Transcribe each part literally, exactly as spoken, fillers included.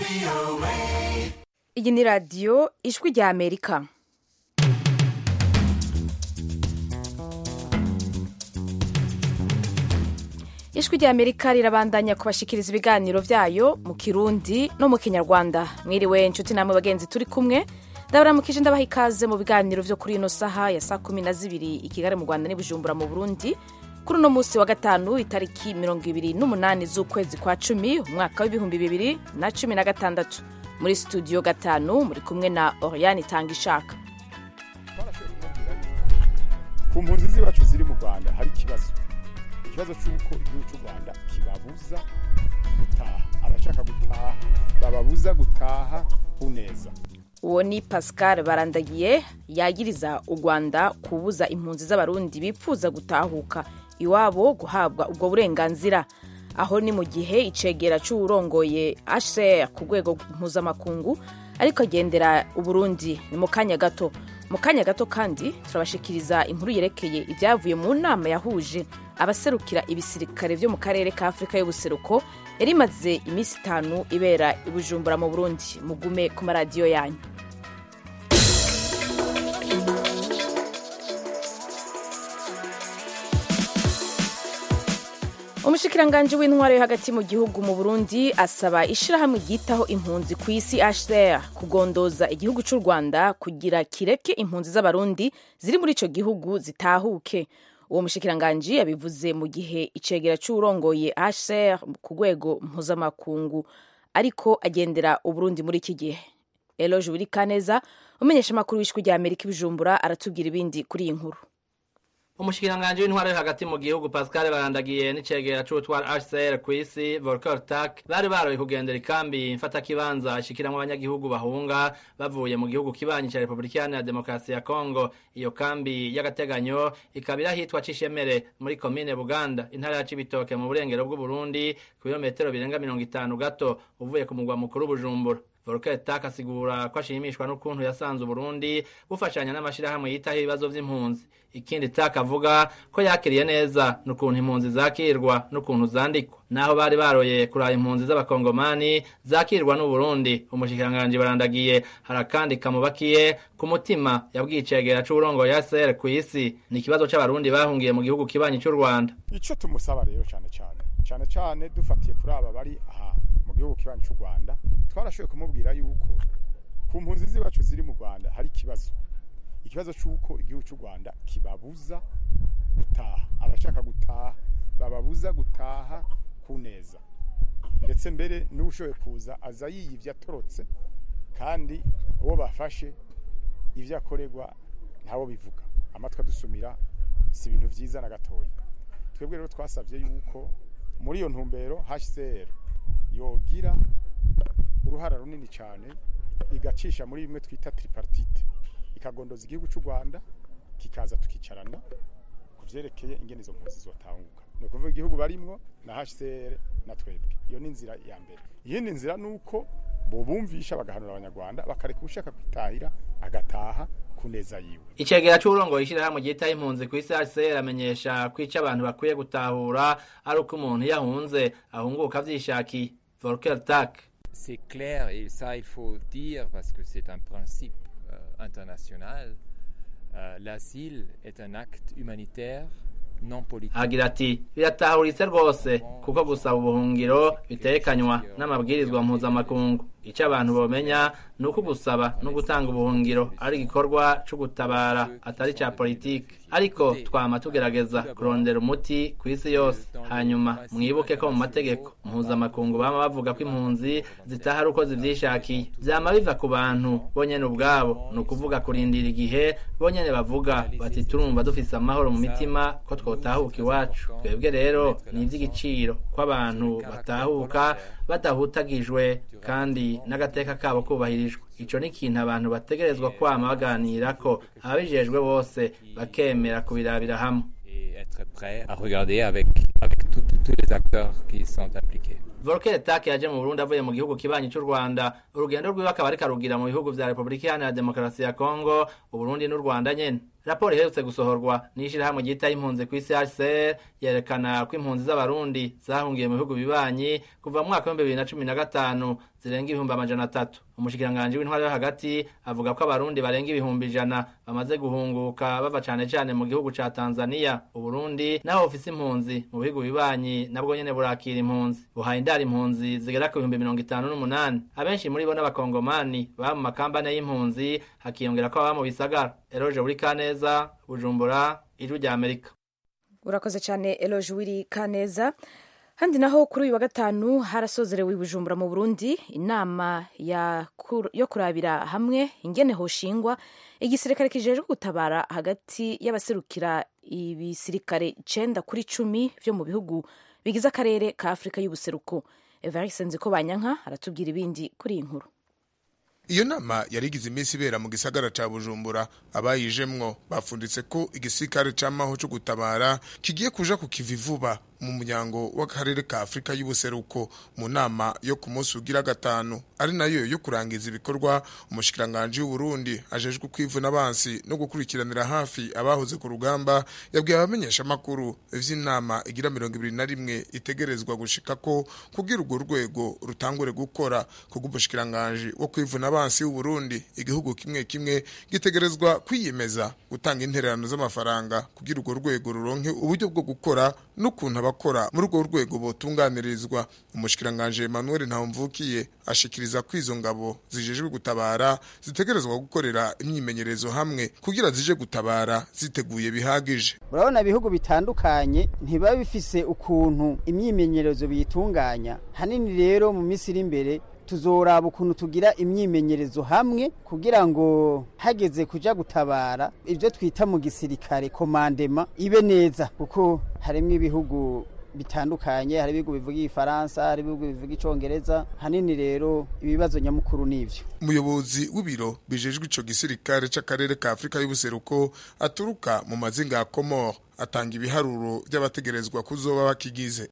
Iyi ni radiyo ijwi rya Amerika. Ijwi rya Amerika rirabandanya kubashikiriza ibiganiro vyayo mu Kirundi no mu Kinyarwanda. Mwiriwe nshuti namwe bagenzi turi kumwe. Ndabaramukije ndabaha ikaze mu biganiro vyo kuri ino saha ya saa kumi na zibiri i Kigali mu Rwanda n'Ibujumbura mu Burundi. Kuri uno musi wa gatanu itariki mirongo ibiri n'umunani z'ukwezi kwa cumi umwaka w'ibihumbi bibiri na cumi na gatandatu. Muri studio gatanu muri kumwe na Oriane Tangishaka. Ku mpunzi z'iwacu ziri mu Rwanda hari ikibazo. Ikibazo cy'uko igihugu cy'u Rwanda kibabuza gutaha. Abashaka gutaha bababuza gutaha kuneza. Uwo ni Pascal Barandagiye yagiriza u Rwanda kubuza impunzi z'abarundi bipfuza gutahuka iwabo guhabwa ubwo burenganzira. Aho ni mu gihe icegera c'urongoye H C R ku rwego mpuzamakungu ariko agendera Uburundi. Ni mu kanya gato mu kanya gato kandi turabashikiriza inkuru yerekeye ibyavuye mu nama yahuje abaserukira ibisirikare vyo mu karere ka Afrika y'ubuseruko yari imaze imisi itanu ibera i Bujumbura mu Burundi. Mugume ku maradiyo yanyu. Umushikiranganje w'intwaro yo hagati mu gihugu mu Burundi asaba ishirahamwe ryitaho impunzi ku isi H C R kugondoza igihugu c'u Rwanda kugira kireke impunzi z'abarundi ziri muri ico gihugu zitahuke. Uwo mushikiranganje yabivuze mu gihe icegera c'urongoye H C R ku rwego mpuzamakungu ariko agendera Uburundi muri iki gihe. Eloge Wirikaneza umenyesha makuru w'ishwi rya Amerika Bujumbura aratubwira ibindi kuri iyi nkuru. Umushikiranganje w'intwaro yo hagati mu gihugu Pascal Barandagiye n'icegera c'utwara H C R kw'isi Volker Turk bari baroye kugendera ikambi mfata kibanza ashikiramwe abanyagihugu bahunga bavuye mu gihugu kibanyi ca Republika Iharanira Demokarasi ya Kongo. Iyo kambi y'agateganyo ikabira hitwa Cishemere muri komine Buganda intara ya Cibitoke mu burengero bw'u Burundi ku birometero birenga mirongo itanu gato uvuye ku mugwa mukuru Bujumbura. Volker Turk asigura ko ashimishwa n'ukuntu yasanze Burundi bufashanya n'amashirahamwe yitaho ibibazo vy'impunzi. Ikindi Turk avuga ko yakiriye neza n'ukuntu impunzi zakirwa n'ukuntu zandikwa. Naho bari baroye kuraya impunzi z'abakongomani zakirwa n'u Burundi, umushikiranganje Barandagiye harakandi kamubakiye ku mutima yabwicegera c'uburongo ya S R kw'isi ni ikibazo c'abarundi bahungiye mu gihugu kibanyi c'u Rwanda. Ico tumusaba rero cyane cyane cyane cyane dufatiye kuri aba bari aha mu gihugu kibanyi c'u Rwanda twarashoboye kumubwira yuko ku mpunzi z'iwacu ziri mu Rwanda hari ikibazo. Ikibazo cy'uko igihugu cy'u Rwanda kibabuza gutaha. Abashaka gutaha bababuza gutaha kuneza. Ndetse mbere n'ubushoboye kuza aza yiyivya atorotse kandi uwo bafashe ivyo akoregwa ntabo bivuga. Amatwa dusumira si ibintu vyiza na gatoyi. Twebwe rero twasavye yuko muri iyo ntumbero H C R yogira uruhara runini cyane igacisha muri bimwe twita tripartite ikagondoza igihugu cy'u Rwanda kikaza tukicarana kuvyerekeye ingene izo mpunzi zotanguka. No kuvuga igihugu barimwo na H C R na twebwe. Iyo ni inzira ya mbere. Iyindi nzira nuko bo bumvisha bagahanura abanyarwanda bakareka ushaka kwitahira agataha kuneza yiwe. Icegera c'urongo ishirahamwe ryitaho impunzi ku isi H C R amenyesha kwica abantu bakwiye gutahura ari uko umuntu yahunze ahunguka vyishakiye. Volker Turk. C'est clair et ça il faut dire parce que c'est un principe euh, international. Euh, l'asile est un acte humanitaire non politique. Agira ati biratahuritse rwose kuko gusaba ubuhungiro bitekanywa n'amabwirizwa mpuzamakungu. Ico abantu bomenya nuko gusaba no gutanga ubuhungiro ari igikorwa cyo gutabara atari ca politike. Ariko twama tugerageza kurondera umuti ku isi yose. Hanyuma mwibuke ko mu mategeko mpuzamakungu bama bavuga ko impunzi zitaha uko zivyishakiye. Vyama biva ku bantu bonyene ubwabo, no kuvuga kurindira igihe bonyene bavuga bati turumva dufise amahoro mu mitima ko twotahuka iwacu. Twebwe rero ni ivy'igiciro ko abantu batahuka badahutagijwe kandi n'agateka kabo kubahirijwe. Ico ni ikintu abantu bategerezwa kwama baganira ko ababijejwe bose bakemera kubirabira hamwe. Être prêt à regarder avec avec tous tous les acteurs qui sont impliqués. Volker Turk yaje mu Burundi avuye mu gihugu kibanyi c'u Rwanda. Urugendo rwiwe akaba ari karugira mu bihugu vya Republika Iharanira Demokarasi ya Kongo, u Burundi n'u Rwanda nyene. raporo iherutse gusohorwa n'ishirahamwe ryitaho impunzi kw'isi H C R yerekana ko impunzi z'abarundi zahungiye mu bihugu bibanyi kuva mu mwaka wa bibiri na cumi na gatanu zirenga ibihumbi amajana atatu. Umushikiranganji w'intwaro yo hagati avuga ko abarundi barenga ibihumbi ijana bamaze guhunguka bava cane cane mu gihugu ca Tanzania. Uburundi naho ofisi impunzi mu bihugu bibanyi nabwo nyene burakira impunzi, buhaye indaro impunzi zigera ku bihumbi mirongo itanu n'umunani, abenshi muri bo n'abakongomani baba mu makambane y'impunzi, hakiyongera ko baba mu bisagara. Eloge Burikaneza, Bujumbura, Ijwi rya Amerika. Urakoze cyane Eloge Burikaneza. Handi naho kuri uyu wa gatanu harasozerewe Bujumbura mu Burundi inama ya kur, yo kurabira hamwe ingene hoshingwa igisirikare kijejwe gutabara hagati y'abaserukira ibisirikare icenda kuri cumi vyo mu bihugu bigize akarere ka Afrika y'ubuseruko. Evariste Nzikobanyanka aratubwira ibindi kuri iyi nkuru. Iyo nama yarigize iminsi ibera mu gisagara ca Bujumbura, abayijemwo bafunditse ko igisirikare c'amaho cyo gutabara kigiye kuja ku kivi vuba mu muryango w'akarere ka Afrika y'ubuseruko mu nama yo ku munsi ugira gatanu, ari nayo yo kurangiza ibikorwa. Umushikiranganje w'u Burundi ajejwe kwivuna abansi no gukurikiranira hafi abahoze ku rugamba yabwiye abamenyesha makuru ivy'inama igira mirongo ibiri na rimwe itegerezwa gushika ko kugira urwo rwego rutangure gukora. Kuko umushikiranganje wo kwivuna abansi w'u Burundi, igihugu kimwe kimwe gitegerezwa kwiyemeza gutanga intererano z'amafaranga kugira urwo rwego ruronke uburyo bwo gukora n'ukuntu abakora muri urwo rwego botunganirizwa. Umushikiranganje Emmanuel Ntawumvukiye ashikiriza ko izo ngabo zijejwe gutabara zitegerezwa gukorera imyimenyerezo hamwe kugira zije gutabara ziteguye bihagije. Urabona ibihugu bitandukanye ntiba bifise ukuntu imyimenyerezo biyitunganya. Hanini rero mu misiri imbere tuzoraba ukuntu tugira imyimenyerezo hamwe kugira ngo hageze kuja gutabara ivyo twita mu gisirikare komandema ibe neza, kuko harimo ibihugu bitandukanye, hari ibihugu bivuga igifaransa, hari ibihugu bivuga icongereza. Hanini rero ibibazo nyamukuru nivyo. Umuyobozi w'ibiro bijejwe ico gisirikare c'akarere ka Afrika y'ubuseruko aturuka mu mazinga ya Comore atanga ibiharuro by'abategerezwa kuzoba bakigize.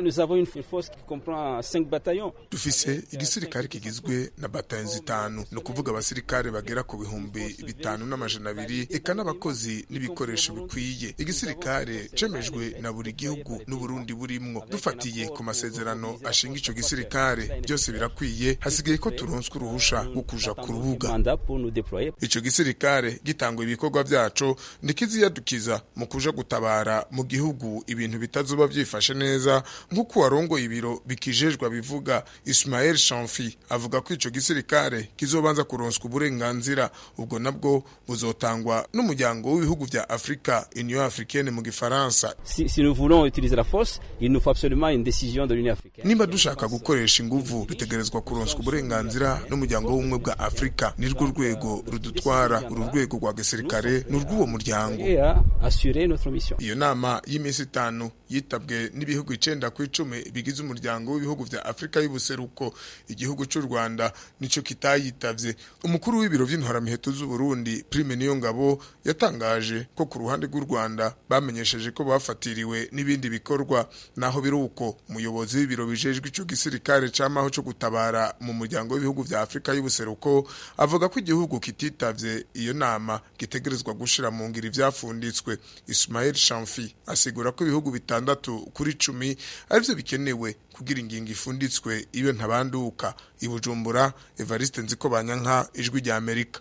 Dufise igisirikare kigizwe na bataillon zitanu, no kuvuga abasirikare bagera ku bihumbi bitanu n'amajana abiri, eka n'abakozi n'ibikoresho bikwiye. Igisirikare cemejwe na buri gihugu n'u Burundi burimwo. Dufatiye ku masezerano ashinga ico gisirikare byose birakwiye, hasigaye ko turonswa uruhusha rwo kuja ku rubuga. Ico gisirikare gitangwa ibikorwa vyaco ndikiziyadukiza mu kuja gutabara mu gihugu ibintu bitazuba byifashe neza, nk'uko warongoye ibiro bikijejwe bivuga. Ismaël Chamfi avuga ko ico gisirikare kizobanza kuronswa uburenganzira, ubwo nabwo buzotangwa n'umuryango w'ibihugu vya Afrika, Union Africaine mu gifaransa. Si, si nous voulons utiliser la force, il nous faut absolument une décision de l'Union africaine. Nimba dushaka gukoresha inguvu dutegerezwa kuronswa uburenganzira n'umuryango w'ubumwe bwa Afrika, nirwo rwego rudutwara. Uru rwego rwa gisirikare n'urw'uwo muryango. Assurer notre mission. Iyo nama y'imisi itanu yitabwe n'ibihugu icenda ku icumi bigize umuryango w'ibihugu vya Afrika y'ubuseruko. Igihugu cy'u Rwanda nico kitayitavye. Umukuru w'ibiro vy'intwaramiheto z'u Burundi Prime Niyongabo yatangaje ko ku ruhande rw'u Rwanda bamenyesheje ko bafatiriwe n'ibindi bikorwa. Naho biruko umuyobozi w'ibiro bijejwe ico gisirikare c'amaho cyo gutabara mu muryango w'ibihugu vya Afrika y'ubuseruko avuga ko igihugu kititavye iyo nama gitegerezwa gushira mu ngiro ivyafunditswe. Ismaël Chamfi asigura ko ibihugu bitandatu kuri cumi arivyo bikenewe kugira ingingo ifunditswe ibe ntabanduka. I Bujumbura, Evariste Nzikobanyanka, Ijwi rya Amerika.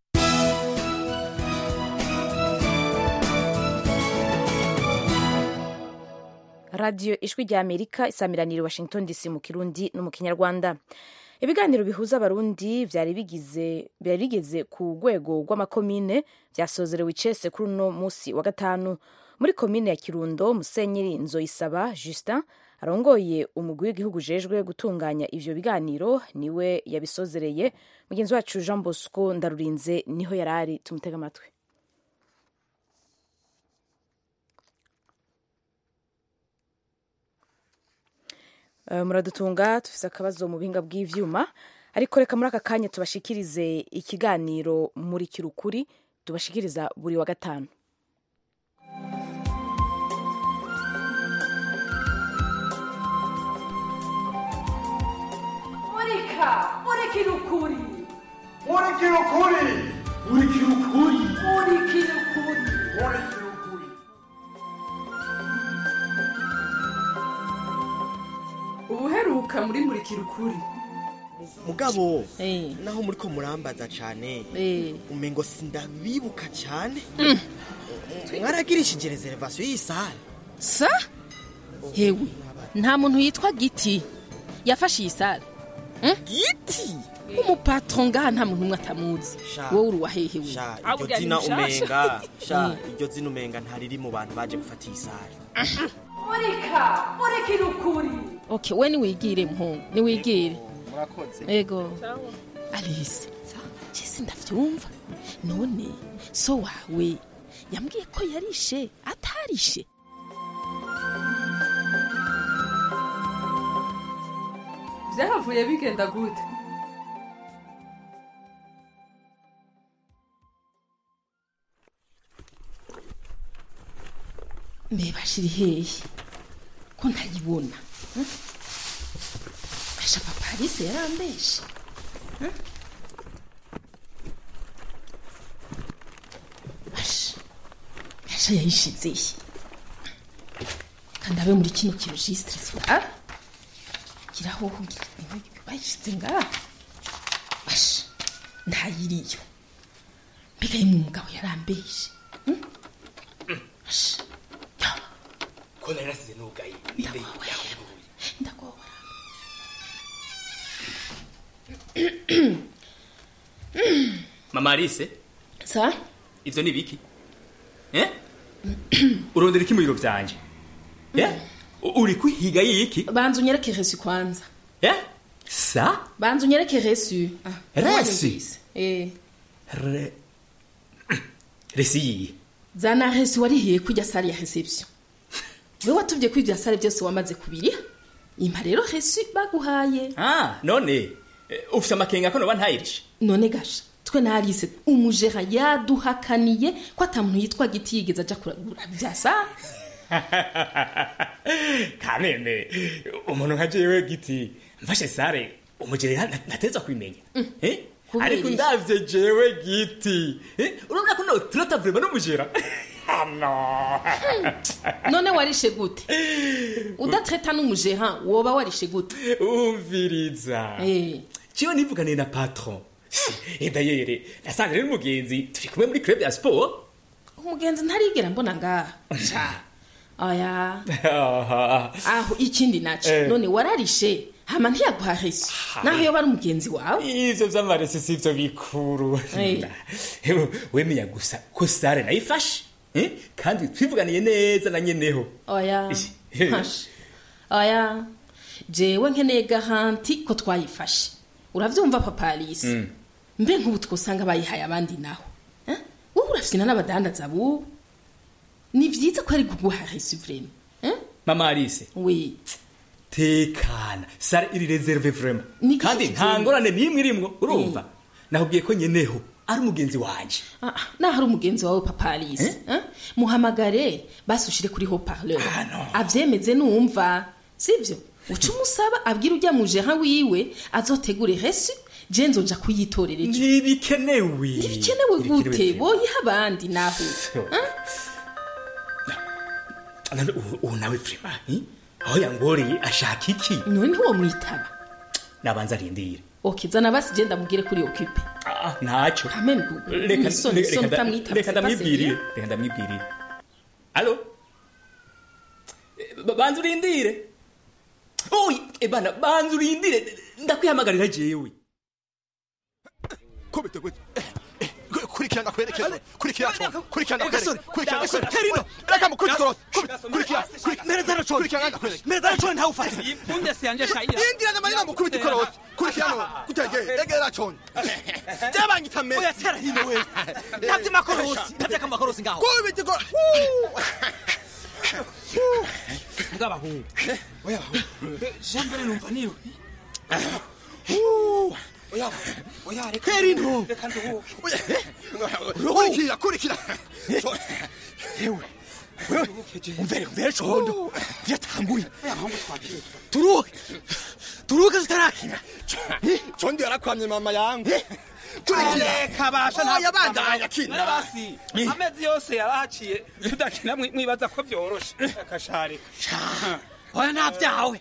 Radio Ijwi rya Amerika isamiranira Washington D C mu Kirundi no mu Kinyarwanda. Ibiganiro bihuza abarundi vyari bigize byari bigeze ku rwego rw'amakomine vyasozerewe icese kuri uno musi wa gatanu muri komine ya Kirundo. Musenyeri Nzoyisaba Justin arongoye umugwi w'igihugu jejwe gutunganya ivyo biganiro niwe yabisozereye. Mugenzi wacu Jean Bosco Ndarurinze niho yarari, tumutega amatwi. Uh, muradutunga tufise akabazo mu bihinga bw'ivyuma, ariko reka muri aka kanya tubashikirize ikiganiro muri kirukuri tubashikiriza buri wa gatanu. Murika, muri kirukuri. Muri kirukuri. Murikira ukuri. Murikira ukuri. Murikira ukuri. Ubuheruka muri murikira ukuri. Mugabo naho muriko murambaza cyane umengo sindabibuka cyane mwaragirishije reservation y'isale sa hewe nta muntu yitwa Giti yafashe isale Giti umupatron ngaha nta muntu umwe atamuzi wowe uri wahehe we iryo zina umenga sha iryo zina umenga ntariri mu bantu baje gufata isale Murika murikira ukuri. Okay we ni wigire mpungu ni wigire murakoze ego Alice cyese ndavyumva none so wawe yambwiye ko yarishe atarishe Vyahavuye bigenda gute? mbeba shiri hehe ko ntayibona asha papa Alice yarambeshe asha asha yayishize kandi abe muri kino kiregistre swa kiraho bayishize ngaha asha ntayiriyo mbega yimwe umugabo yarambeshe asha ko narasize nugaye inde yahuye ndakobora Mama Alice sa ivyo ni biki eh urondera iki mu biro vyanje eh uri kwihiga yiki banzu nyereke resu kwanza eh sa banzu nyereke resu resu eh re resi zana resu warihiye kujya sale ya reception wewe watubye kwivya sale byose wamaze kubiriha impa rero resu baguhaye ah none ufite amakenga ko no bantayirisha none gasha twe na Alice umujera yaduhakaniye ko atamuntu yitwa Giti yigeze aja kuragura vyasa kanene umuntu nka jewe Giti mfashe sare umujera nateza kwimenya eh ariko ndavye jewe Giti eh urabona ko no trata vraiment n'umujera no none warishe gute udatreta n'umujera woba warishe gute umviriza eh ciyo nivugane na patron et d'ailleurs nasanze rero umugenzi turi kumwe muri club ya sport umugenzi ntarigera mbona ngaha aya aho ikindi naco none wararishe hama ntiyaguha resu naho yo bari umugenzi wawe ivyo vy'amarese sivyo bikuru wemenya gusa ko sare nayifashe kandi twivuganiye neza na nyeneho aya aya jewe nkeneye garanti ko twayifashe uravyumva papa Alice mm. mbe nk'ubu twosanga bayihaye abandi naho eh wowe urafina n'abadandaza bu ni vyiza ko ari kuguha resu vraiment eh Mama Alice oui tekana sare iri reserve vraiment kandi ntangorane nimwe irimwo urumva mm. nakubwiye ko nyeneho ari umugenzi wanje ah na hari umugenzi wawe papa Alice eh, eh? muhamagare basushire kuri haut parleur ah, no. avyemeze numva sivyo uca umusaba abwira ujya mu jeha wiwe azotegure resu je nzoja kuyitorera ejo ntibikenewe ntibikenewe gute boyiha abandi naho ubu nawe vraiment aho yangoreye ashaka iki none ntiwo mwitaba nabanza arindire okay zana basi je ndamubwire kuri occupé ah ntaco reka reka ndamwibwirire reka ndamwibwirire allo banza urindire oyi ebana banza urindire ndakwihamagarira jewe kubite gute kurikirana kwerekeza kurikirana kurikirana kwerekeza kurikirana kerino reka mukurikiro kurikirana mereza racho kurikirana kwerekeza mereza racho nta ufata impunde se yanje shayira indira na marina mukubite korosi kurikirana kutege rega racho jabanyita meza oya tera hino we ntabye makorosi ntabye kamakorosi ngaho kubite ko ngabahungu oya jambere numva niwe oya oya reka kerino reka ndo oya kurikira kurikira yewe umvere umvere chondo byatanguye turuke turuke zitarakira chondo yarakwamye mama yangu Reka basha nta yabandanya kina basi amezi yose yarahaciye tudakina mwibaza ko byoroshe akasharika oya navyawe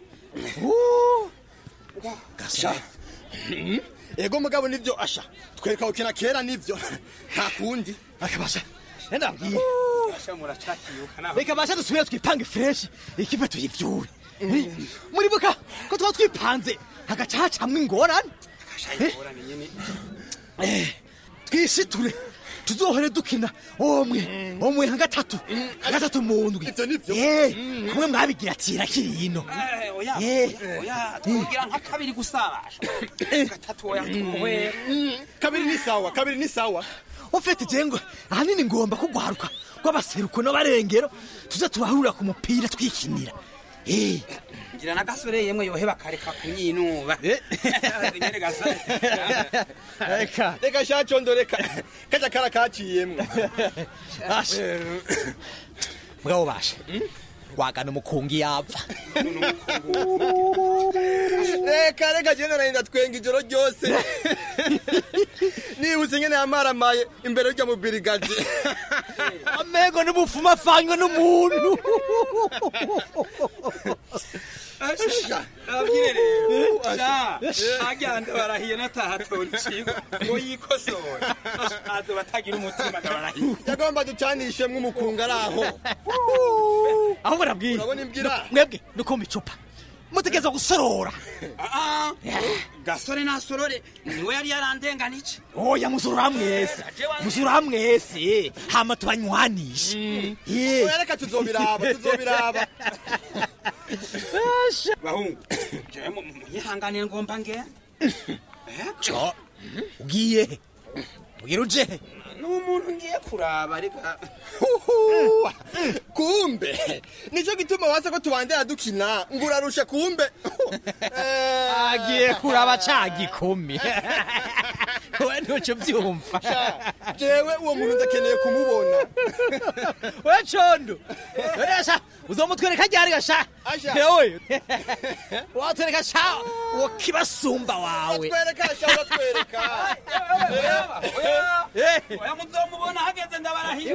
gasha ego mugabo nivyo asha twereka ukina kera nivyo nta kundi akabasha ndabwiye asha muracakiyuka naho reka basha dusubire twipange fresh ikipe tuyivyure muri buka ko twa twipanze hagacacamwe ingorane ingorane nyene eh twishiture tuzohore dukina omwe omwe nka gatatu gatatu mu ndwi eh kumwe mwabigira tira kirino eh oya oya tugira nka kabiri gusabasha gatatu oya tuwe kabiri ni sawa kabiri ni sawa ufite jengo ahanini ngomba kugwaruka kwabaseruko no barengero tuza tubahurira ku mupira twikinira eh ngira na gasore yemwe yohe bakareka kunyinuba nyene gasore reka reka shacondo reka kaja kara kaciyemwe ashe mugabo bashe wagana umukungi yapfa reka reka jene narinda twenga ijoro ryose nibutse nyene yamaramaye imbere y'ujya mu birigade amego n'ubufuma afanywe n'umuntu asha abwire rero asha agenda barahiye nataha tonchigo ngo yikosora azo batagira umutima ndabarahiye yagomba ducanishe mwe umukunga araho aho barabwiye urabona imbwira mwebwe nuko micupa mutegeza gusorora ah gasore nasorore niwe yari yarandenganije oya musorora mwese musorora mwese hama tubanywanisha eh oya reka tuzobiraba tuzobiraba bahungu je muyihanganire ngomba nge cyo ugiye wiruje n'umuntu ngiye kuraba reka kumbe nico gituma wase ko tubandera dukina ngurarusha kumbe agiye kuraba cagikumi we ntuco byumva jewe uwo muntu ndakeneye kumubona we condo resha uzomutwereka ryari gasha hewe watwereka sha uwo kibasumba wawe watwereka sha watwereka eh oya muzomubona hageze ndabarahiye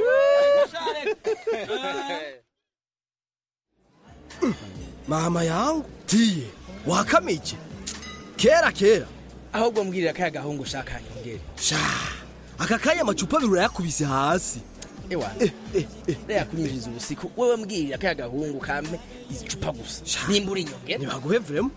mama yangu tiye wakamije kera kera ahubwo mbwirira kaya gahungu shaka nyongere sha aka kaya macupa birura yakubise hasi ewa eh eh eh kunyinjiza ubusiku wewe mbwirira kaya gahungu kampe icupa gusa nimbura inyongere nibaguhe vrem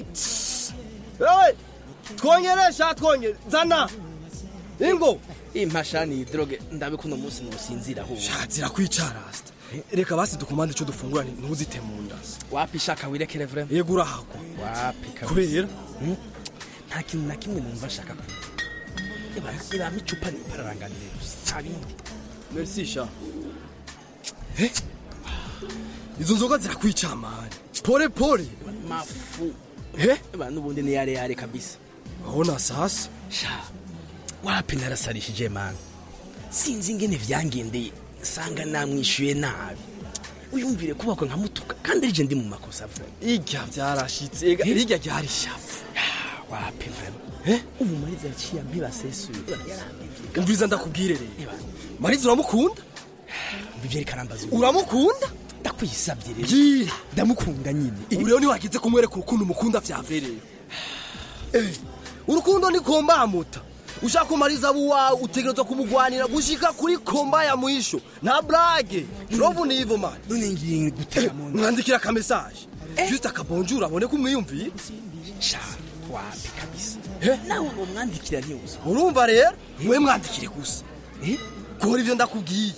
ewe twongeresha twongere zana ingo impashani droge ndabikuno munsi nusinzira ho shatira kwicara rasta reka basi dukomande ico dufungura ntuzite mu nda wapi shaka wirekere vrem yego urahako wapi kubera nta kintu na kimwe numva shaka ku eba eba micupa ni pararanganire gusa abindi merci sha eh izo nzoga zirakwica amani pole pole mafu eh eba nubundi ni yare yare kabisa ona sasa sha wapi narasarishije man sinzi ingene vyangendeye sanga namwishuye nabi uyumvire kubako nka mutuka kandi rije ndi mu makosa vuba irya byarashitse ega irya ryari shafu wapi vrema eh ubu mariza yaciye ambiba sesuye umviza ndakubwire rero mariza uramukunda mvivye karambaza uramukunda ndakwisabye rero gira ndamukunda nyine ubu rero ni wagize kumwereka urukundo umukunda vyavereye eh urukundo ni komba muta ushaka kumariza buwa utegerezwa kumugwanira gushika kuri komba ya mwisho na brage rovu ni hivyo man none ngiye gutera mu mwandikira ka message juste akabonjura abone kumwiyumvira sha wapi kabisa nawe ngo mwandikira ntiuza urumva rero we mwandikire gusa eh kora ivyo ndakubwiye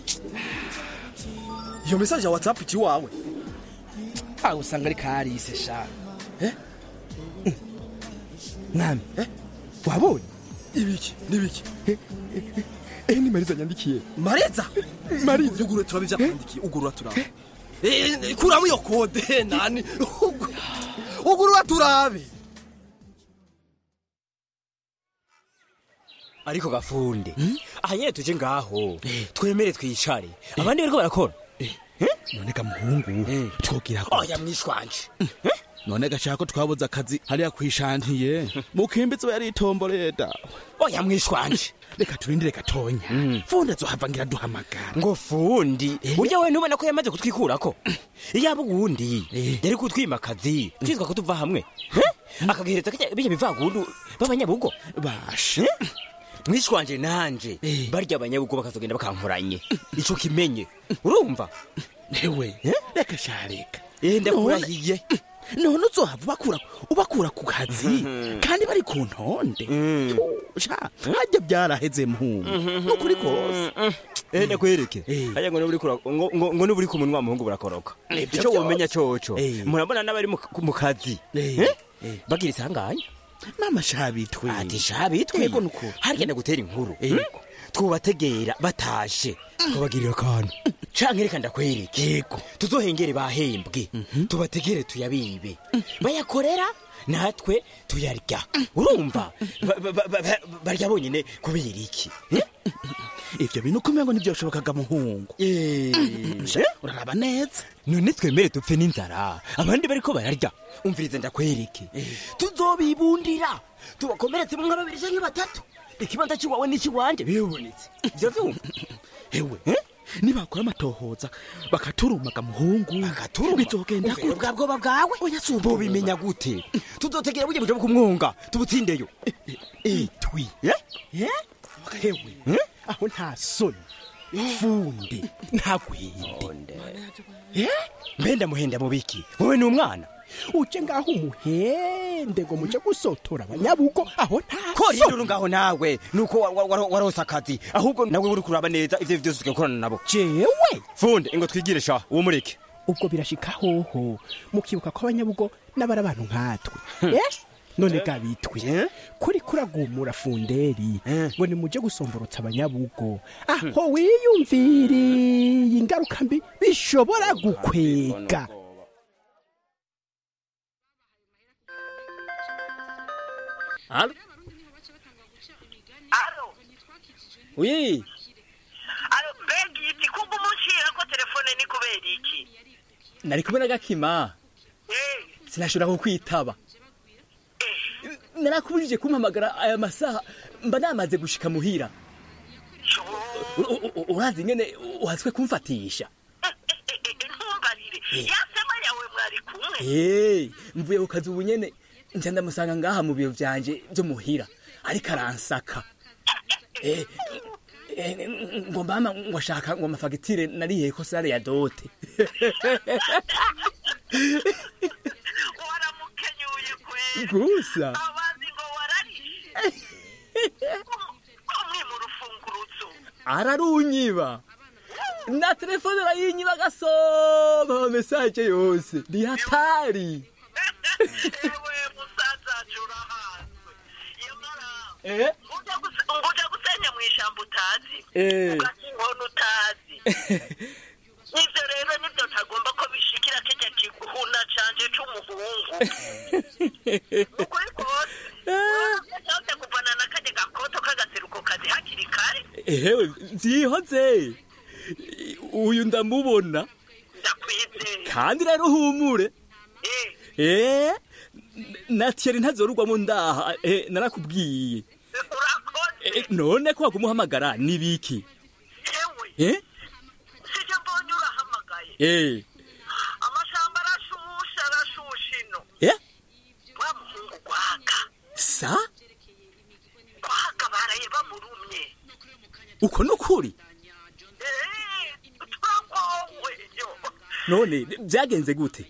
iyo message ya WhatsApp iki wawe ah usanga ari karise sha eh nami eh wabonye ibiki nibiki eh ni Mariza nyandikiye Mariza Mariza uguru turabivya kwandikiye uguru turabe eh kuramo iyo code nani uguru turabe ariko gafunde ahanye tuje ngaho twemere twicare abandi bariko barakora none ka muhungu twogira ko oya mwishwanje none gashaka ko twabuze akazi hariya kwishantiye mukimbitse yari itomboreye dawe oya mwishwanje reka turindire gatonya fundi azohava ngira duhamagara ngo fundi burya we ntubona ko yamaze kutwikurako iyaba uwundi yari kutwima akazi twitwa ko tuva hamwe akagihereza bijya bivagundu b'abanyabugo bashe mwishwanje nanje barya abanyabugo bakazogenda bakankoranye ico kimenye urumva ewe reka shareka eh ndakurahiye none uzohava bakura ubakura ku kazi kandi bari ku ntonde sha hajya byaraheze muhungu nukuri kose eh ndakwereke hajya ngo nuburi kura ngo ngo nuburi ku munwa muhungu burakoroka ico womenya coco murabona n'abari mu kazi eh bagira isanganya mama shabitwe ati shabitwe harya ndagutera inkuru twubategera batashe twabagirira akantu canke reka ndakwereke yego tuzohengere bahembwe tubategere tuyabibe bayakorera natwe tuyarya urumva barya bonyine kubera iki ivyo bintu kumengo ntivyoshobokaga muhungu uraraba neza none twemere tupfe n'inzara abandi bariko bararya umvirize ndakwereke tuzobibundira tubakomeretse mu nka babiri canke batatu ikibanza ciwawe n'ikiwanje bibonetse ivyo vyumva ewe nibakora amatohoza bakaturumaga muhungu bizogenda ko bwabwo bwawe oya sumbo bimenya gute tuzotegera buje buje kumwunga tubutsindeyo eh twi eh ewe aho nta soni fundi ntagwinde eh mbenda muhenda mubiki wowe ni umwana uje ngaho umuhende ngo muje gusotora abanyabugo aho nta kori nduru ngaho nawe nuko warosa akazi ahubwo nawe uri kuraba neza ivyo vyose tugakorana nabo jewe funde ingo twigire sha uwo mureke ubwo birashika hoho mukibuka ko abanyabugo n'abara abantu nkatwe yes none gabitwe kuri kuragumura funderi ngo ni muje gusomborotsa abanyabugo aho wiyumviri ingaruka mbi bishobora gukwega Allô? Allô? Oui. Allô, Begi, iti kumbu mushira ko telefone ni kubera iki? Nari kumwe na Gakima. Eh. Sinashobora kukwitaba. Eh. Narakubujije kumpamagara aya masaha mba namaze gushika muhira. Urazi ngene uhatswe kumfatisha. Ntumbarire. Yasema yawe mwari kumwe. Eh, mvuye ku kazi ubunyene. Nje ndamusanga ngaha mu biro vyanje byo muhira ariko aransaka eh ngo mama ngo shaka ngo amafagitire nariye ko sare ya dote waramukenyuye kwera gusa abazi ngo warari komwe mu rufunguruzo ararunyiba na telefone arayinyiba gasoba message yose ni hatari ewe musaza jura hanwe yamara eh ngoja gusenya mwishamba utazi eh ugakinkona utazi nivyo rero nivyo ntagomba ko bishikira kije kiguhuna canje c'umuhungu ukuri kose cyose kuvana na kaje gakoto kagaseruko kazi hakiri kare ehewe vyihoze uyu ndamubona ndakwizeye kandi rero humure eh natiyeri ntazorugwa mu ndaha eh narakubwiye urakoze none ko agumuhamagara nibiki yewe eh sije mbonye urahamagaye eh amashamba arashusha arashushino eh wa muhungu gwaka sa gwaka baraye bamurumye uko nukuri eh twagowe yo none byagenze gute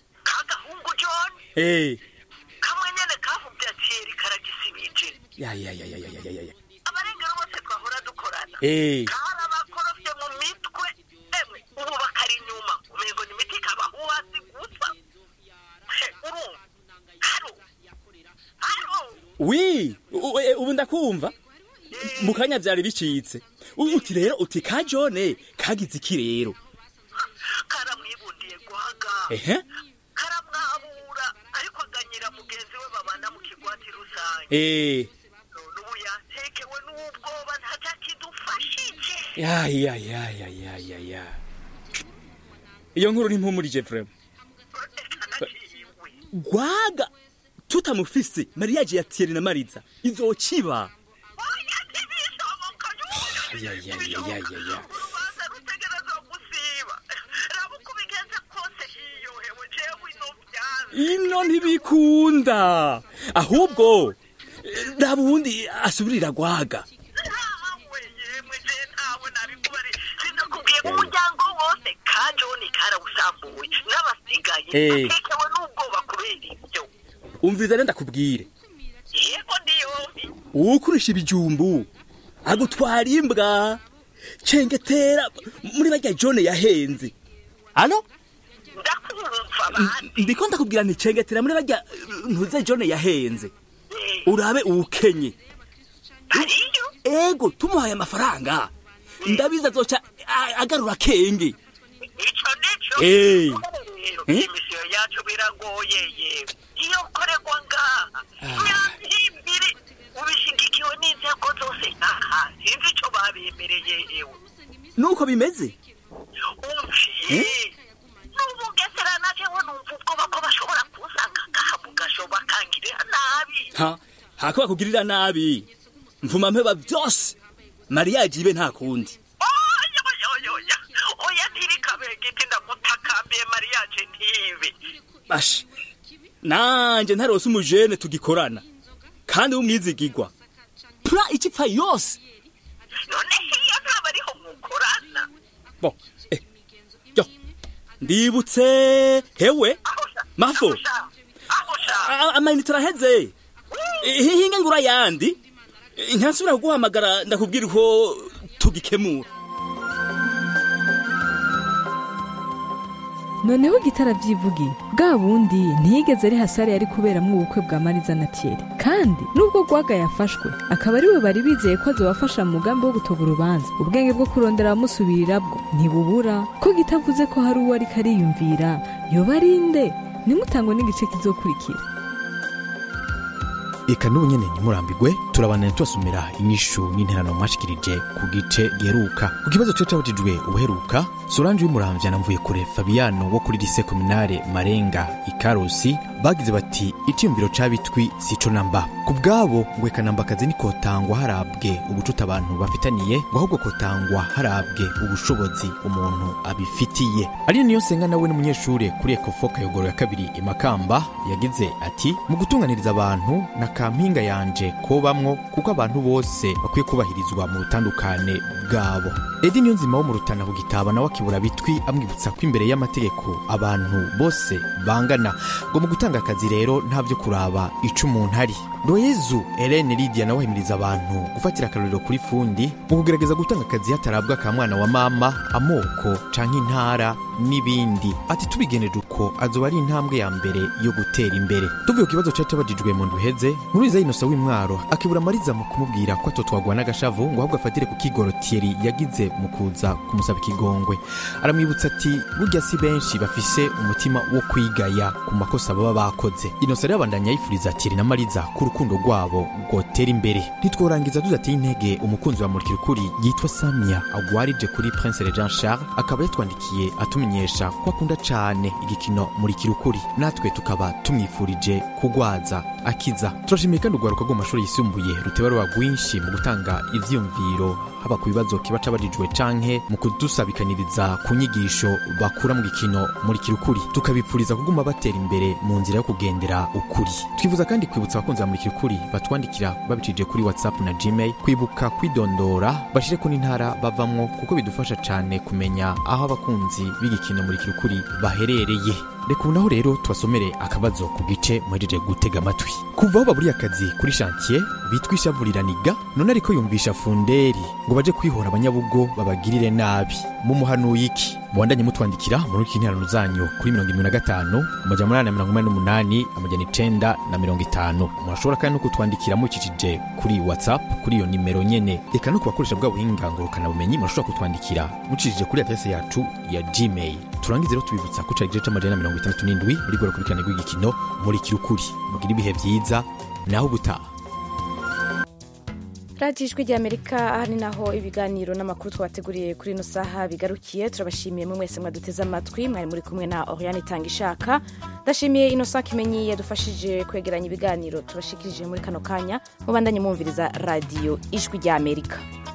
eh kamwe nyene kavubye ati karagisibije ya ya ya ya ya ya ya abarengero bose twahora dukorana eh karabakorofye mu mitwe emwe ubu bakari nyuma umengo ni miti kabahuwazi gutwa uru haro haro wi ubu ndakumva mukanya byari bicitse uti rero uti ka Jone kagize iki rero karamwibundiye gwaga ehe karamwabura ariko aganyira mugenzi we babana mu kigwati rusange eh nubu yatekewe n'ubwoba ntatakidufashije ya ya ya ya ya ya ya iyo nkuru ntimpumurije vraiment gwaga tutamufise mariage ya Thierry na Mariza izociba. ya ya ya ya ya ino ntibikunda ahubwo ndabundi asubirira gwaga. umuryango wose kajoni karawusambuye n'abasigaye atekewe n'ubwoba kubera ibyo. Umviza renda kubwire yego ndiyo ukurisha ibijumbu agutwara imbwa cengetera muri bajya John yahenze. Ano ndiko ndakubwira nti cengetera muri bajya ntuze John yahenze urabe ukenye ego tumuhaye amafaranga ndabiza zoca agarura kenge. Ico nico eh imisiyo yacu biragoye yewe iyo koregwa ngaha nyahimbiri ubishigikiwe n'inzego zose aha sinzi ico babemereye yewe nuko bimeze umviye n'ubugesera naje wo numva ubwoba ko bashobora kusanga ngaha mugashoba kangirira nabi ha hako bakugirira nabi mvuma mpeba byose mariage ibe nta kundi. oya ntirikabegete ndagutakambiye mariage ntibe bash nanje ntarose umujene tugikorana kandi umwizigirwa pra ikipfa yose none hiyo ntabariho mukorana bo eh yo ndibutse hewe mafo amayinite araheze hinga ngura yandi ntasubira kuguhamagara ndakubwira ko tugikemura. noneho gitara vyivugiye bwa bundi ntiyigeze ari hasare yari kuberamwo ubukwe bwa Mariza na Thierry kandi nubwo gwaga yafashwe akaba ari we bari bizeye ko azobafasha mu mugambi wo gutoga urubanza ubwenge bwo kurondera amusubirira bwo ntibubura ko gitavuze ko hari uwo ariko ariyumvira yoba arinde nimutangwe n'igice kizokurikira. Eka n'ubu nyene ntimurambigwe turabana tubasomera inyishu n'interano mwashikirije ku gice geruka ku kibazo cyo cyabujijwe ubuheruka. Solange y'umuramvya namvuye kure Fabiano wo kuri lycée communale Marenga Ikarusi bagize bati icyumviro cabitwi sico namba kubgabo ngweka namba kazi nikotangwa harabwe ubucuta abantu bafitaniye ngo ahubwo kotangwa harabwe ubushobozi umuntu abifitiye. Ari niyo senga nawe n'umunyeshure kuri Ekofoka yogoro ya kabiri imakamba yagize ati mu gutunganiriza abantu na kampinga yanje ko bamwo kuko abantu bose bakwiye kubahirizwa mu butandukane bwabo. Edi niyo nzima wo mu Rutana ku gitaba na wakibura bitwi amwibutsa ko imbere y'amategeko abantu bose bangana ngo mu gutanga akazi rero ntavyo kuraba ico umuntu ari. Royezu Helene Lydia nawe himiriza abantu gufatira akaruriro kuri fundi mu kugerageza gutanga akazi hatarabwa ka mwana wa mama amoko canke intara n'ibindi. Ati tubigeneje uko azoba ari intambwe ya mbere yo gutera imbere. Tuvuye ku kibazo cyabajijwe mu nduheze Nkuriza Inosa w'Imwaro akibura Mariza mu kumubwira ko atotwagwa n'agashavu ngo ahubwo afatire ku kigoro Thierry yagize mu kuza kumusaba ikigongwe. Aramwibutsa ati burya si benshi bafise umutima wo kwigaya ku makosa baba bakoze. Inosa yabandanya yifuriza Thierry na Mariza ku rukundo rwabo gotera imbere. Nitworangiza tudateye intege umukunzi wa Murikira Ukuri yitwa Samia agwarije kuri Prince Jean Charles akaba yatwandikiye atumenyesha ko akunda cyane igikino Murikira Ukuri natwe tukaba tumwifurije kugwaza akiza. Turashimiye kandi ugwaruka rwo mashuri yisumbuye ruteba rwagwinshi mu gutanga ivyumviro haba ku bibazo kiba cabajijwe canke mu kudusabikaniriza ku nyigisho bakura mu gikino Murikira Ukuri tukabipfuriza kuguma batera imbere mu nzira yo kugendera ukuri. Twifuza kandi kwibutsa abakunzi ba Murikira Ukuri batwandikira babicije kuri WhatsApp na Gmail kwibuka kwidondora bashire ku ntara bavamwo kuko bidufasha cyane kumenya aho abakunzi b'igikino Murikira Ukuri baherereye. Reka unaho rero tubasomere akabazo ku gice muhejeje gutega amatwi. Kuva aho baburiye akazi kuri chantier bitwisha vuriraniga none ariko yumvisha funderi ngo baje kwihora abanyabugo babagirire nabi mu muhanuye iki. Mwandanye mutwandikira muri kinterano zanyu kuri mirongo irindwi na gatanu amajana umunani na mirongo inani n'umunani amajana icenda na mirongo itanu. Murashobora kandi no kutwandikira mukikije kuri WhatsApp kuri iyo nimero nyene. Eka no kubakoresha bwa buhinga ngurukana bumenyi murashobora kutwandikira mukikije kuri adresse yacu ya Gmail. Turangize rero tubibutsa ko cari gice amajana mirongo itandatu n'indwi muri goro kurikirana rw'igikino Murikira Ukuri. Mugira ibihe vyiza naho ubutaha. radiyo ijwi ry'amerika aha ni naho ibiganiro n'amakuru twabateguriye kuri ino saha bigarukiye. turabashimiye mwe mwese mwaduteze amatwi, mwari muri kumwe na Oriane Itangishaka. ndashimiye Innocent Kimenyi yadufashije kwegeranya ibiganiro tubashikirije muri kano kanya. mubandanye mwumviriza radiyo ijwi ry'amerika.